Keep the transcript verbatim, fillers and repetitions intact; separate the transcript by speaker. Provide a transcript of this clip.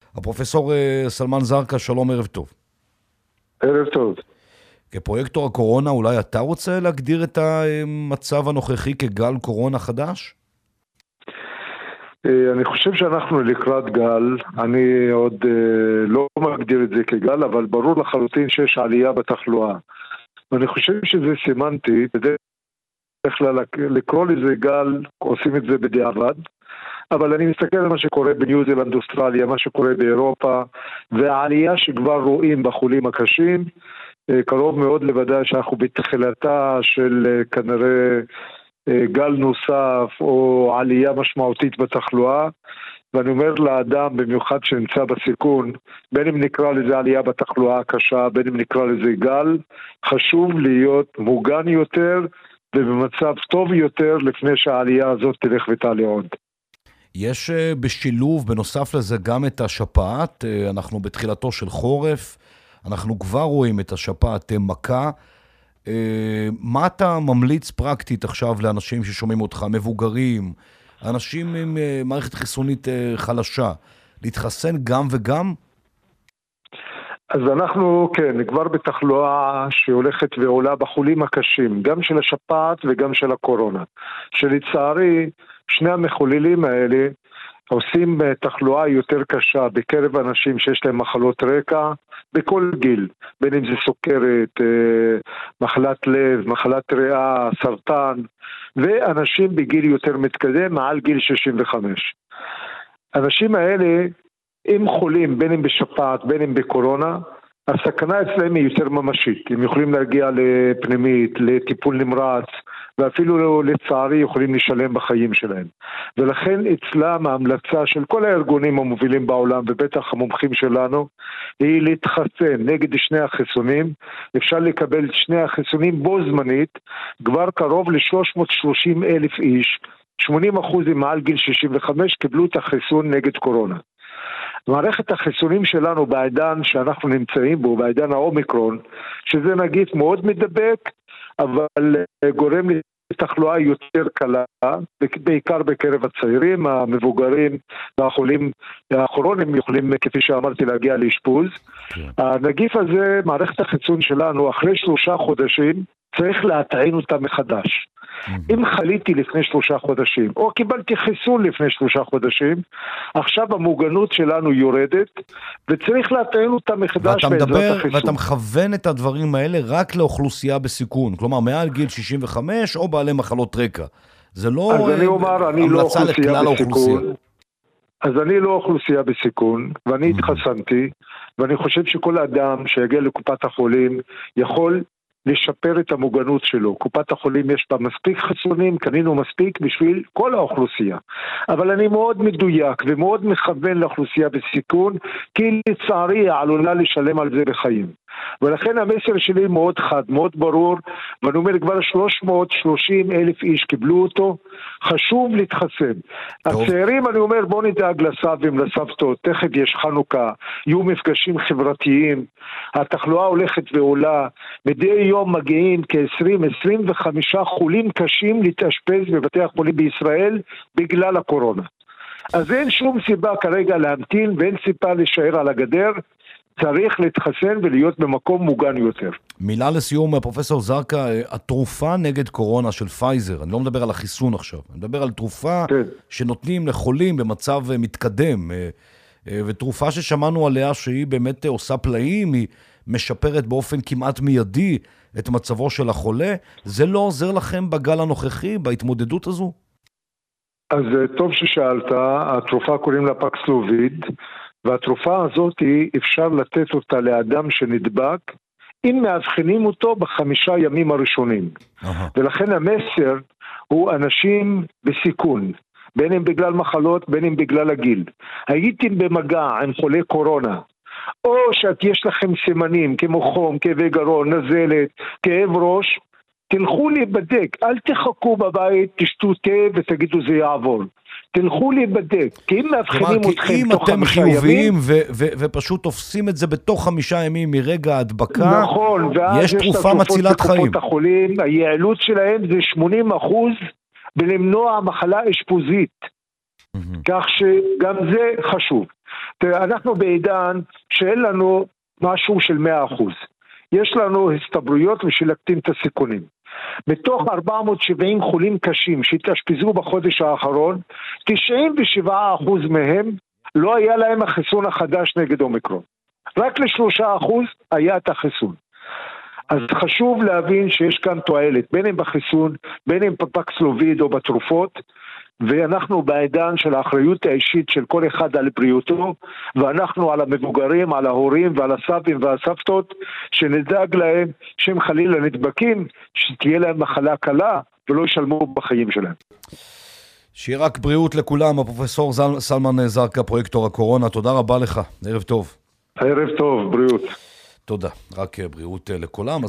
Speaker 1: הפרופסור סלמן זרקא, שלום, ערב טוב.
Speaker 2: ערב טוב.
Speaker 1: כפרויקטור הקורונה, אולי אתה רוצה להגדיר את המצב הנוכחי כגל קורונה חדש?
Speaker 2: אני חושב שאנחנו לקראת גל, אני עוד לא מגדיר את זה כגל, אבל ברור לחלוטין שיש עלייה בתחלואה. ואני חושב שזה סימנטי, בדרך כלל לקרוא לזה גל, עושים את זה בדיעבד, אבל אני מסתכל על מה שקורה בניו זילנד, אוסטרליה, מה שקורה באירופה, והעלייה שכבר רואים בחולים הקשים, קרוב מאוד לוודאי שאנחנו בתחילתה של כנראה גל נוסף או עלייה משמעותית בתחלואה, ואני אומר לאדם במיוחד שנמצא בסיכון, בין אם נקרא לזה עלייה בתחלואה הקשה, בין אם נקרא לזה גל, חשוב להיות מוגן יותר ובמצב טוב יותר לפני שהעלייה הזאת תלך ותעלה עוד.
Speaker 1: יש בשילוב בנוסף לזה גם את השפעת, אנחנו בתחילתו של חורף, אנחנו כבר רואים את השפעת מכה. מה אתה ממליץ פרקטית עכשיו לאנשים ששומעים אותך, מבוגרים, אנשים עם מערכת חיסונית חלשה, להתחסן גם וגם?
Speaker 2: אז אנחנו, כן, כבר בתחלואה שהולכת ועולה בחולים הקשים, גם של השפעת וגם של הקורונה, שלצערי שני המחוללים האלה עושים תחלואה יותר קשה בקרב אנשים שיש להם מחלות רקע בכל גיל, בין אם זה סוכרת, מחלת לב, מחלת ריאה, סרטן, ואנשים בגיל יותר מתקדם מעל גיל שישים וחמש. האנשים האלה, אם חולים בין אם בשפעת, בין אם בקורונה, הסכנה אצלהם היא יותר ממשית. הם יכולים להגיע לפנימית, לטיפול נמרץ, ואפילו לצערי יכולים לשלם בחיים שלהם. ולכן אצלם ההמלצה של כל הארגונים המובילים בעולם, ובטח המומחים שלנו, היא להתחסן נגד שני החיסונים. אפשר לקבל את שני החיסונים בו זמנית, כבר קרוב ל-שלוש מאות ושלושים אלף איש, שמונים אחוז מעל גיל שישים וחמש, קיבלו את החיסון נגד קורונה. מערכת החיסונים שלנו בעידן שאנחנו נמצאים בו, בעידן האומיקרון, שזה נגיף מאוד מדבק, אבל גורם לתחלואה יותר קלה, בעיקר בקרב הצעירים, המבוגרים והחולים האחרונים יכולים, כפי שאמרתי, להגיע לאשפוז. כן. הנגיף הזה, מערכת החיסון שלנו, אחרי שלושה חודשים, צריך להטעין אותה מחדש. אם חליתי לפני שלושה חודשים, או קיבלתי חיסון לפני שלושה חודשים, עכשיו המוגנות שלנו יורדת, וצריך להטעין אותה מחדש בעזרת החיסון.
Speaker 1: ואתה מכוון את הדברים האלה רק לאוכלוסייה בסיכון, כלומר מעל גיל שישים וחמש או בעלי מחלות רקע. זה לא המלצה לכלל האוכלוסייה.
Speaker 2: אז אני לא אוכלוסייה בסיכון, ואני התחסנתי, ואני חושב שכל אדם שיגיע לקופת החולים יכול לשפר את המוגנות שלו. קופת החולים יש בה מספיק חיסונים, קנינו מספיק בשביל כל האוכלוסייה. אבל אני מאוד מדויק ומאוד מכוון לאוכלוסייה בסיכון, כי לצערי עלולה לשלם על זה בחיים. ולכן המסר שלי מאוד חד, מאוד ברור, ואני אומר כבר שלוש מאות ושלושים אלף איש קיבלו אותו, חשוב להתחסן. טוב. הצעירים, אני אומר, בוא נדאג לסבים, לסבתות, תכף יש חנוכה, יהיו מפגשים חברתיים, התחלואה הולכת ועולה, מדי יום מגיעים כ-עשרים עד עשרים וחמישה חולים קשים להתאשפז בבתי החולים בישראל בגלל הקורונה. אז אין שום סיבה כרגע להמתין ואין סיבה להישאר על הגדר, צריך להתחסן ולהיות במקום מוגן יותר.
Speaker 1: מילה לסיום, פרופסור זרקא, התרופה נגד קורונה של פייזר, אני לא מדבר על החיסון עכשיו, אני מדבר על תרופה כן. שנותנים לחולים במצב מתקדם, ותרופה ששמענו עליה שהיא באמת עושה פלאים, היא משפרת באופן כמעט מיידי את מצבו של החולה, זה לא עוזר לכם בגל הנוכחי, בהתמודדות הזו?
Speaker 2: אז טוב ששאלת, התרופה קוראים לה פקסלוביד, והתרופה הזאת אפשר לתת אותה לאדם שנדבק, אם מאבחנים אותו בחמישה ימים הראשונים. Uh-huh. ולכן המסר הוא אנשים בסיכון, בין אם בגלל מחלות, בין אם בגלל הגיל. הייתם במגע עם חולי קורונה, או שאת יש לכם סימנים כמו חום, כאבי גרון, נזלת, כאב ראש, תלכו להיבדק, אל תחכו בבית, תשתו תה ותגידו זה יעבור. תלכו להיבדק, כי אם מאבחנים אתכם תוך חמישה ימים...
Speaker 1: אם אתם חיוביים ופשוט תופסים את זה בתוך חמישה ימים מרגע ההדבקה,
Speaker 2: נכון,
Speaker 1: יש תרופה מצילת חיים.
Speaker 2: החולים, היעילות שלהם זה שמונים אחוז בלמנוע מחלה אשפוזית, כך שגם זה חשוב. תראה, אנחנו בעידן שאין לנו משהו של מאה אחוז. יש לנו הסתברויות בשביל להקטין את הסיכונים. מתוך ארבע מאות ושבעים חולים קשים שהתאשפזו בחודש האחרון, תשעים ושבעה אחוז מהם לא היה להם החיסון החדש נגד אומיקרון. רק ל-שלושה אחוז היה את החיסון. אז חשוב להבין שיש כאן תועלת, בין אם בחיסון, בין אם בפקסלוביד או בתרופות, ואנחנו בעידן של האחריות האישית של כל אחד על בריאותו, ואנחנו על המבוגרים, על ההורים ועל הסבים והסבתות, שנדאג להם שהם חלילה נדבקים, שתהיה להם מחלה קלה ולא ישלמו בחיים שלהם.
Speaker 1: שיהיה רק בריאות לכולם. הפרופסור סלמן זרקא, פרויקטור הקורונה, תודה רבה לך, ערב טוב.
Speaker 2: ערב טוב, בריאות.
Speaker 1: תודה, רק בריאות לכולם.